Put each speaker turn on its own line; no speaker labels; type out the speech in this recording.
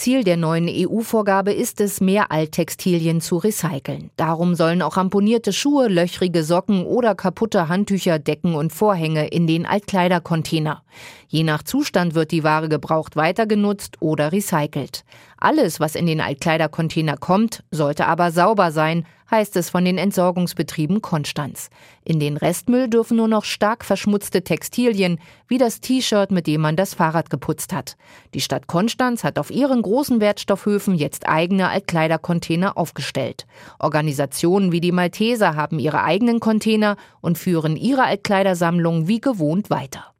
Ziel der neuen EU-Vorgabe ist es, mehr Alttextilien zu recyceln. Darum sollen auch ramponierte Schuhe, löchrige Socken oder kaputte Handtücher, Decken und Vorhänge in den Altkleidercontainer. Je nach Zustand wird die Ware gebraucht weiter genutzt oder recycelt. Alles, was in den Altkleidercontainer kommt, sollte aber sauber sein, heißt es von den Entsorgungsbetrieben Konstanz. In den Restmüll dürfen nur noch stark verschmutzte Textilien, wie das T-Shirt, mit dem man das Fahrrad geputzt hat. Die Stadt Konstanz hat auf ihren großen Wertstoffhöfen jetzt eigene Altkleidercontainer aufgestellt. Organisationen wie die Malteser haben ihre eigenen Container und führen ihre Altkleidersammlung wie gewohnt weiter.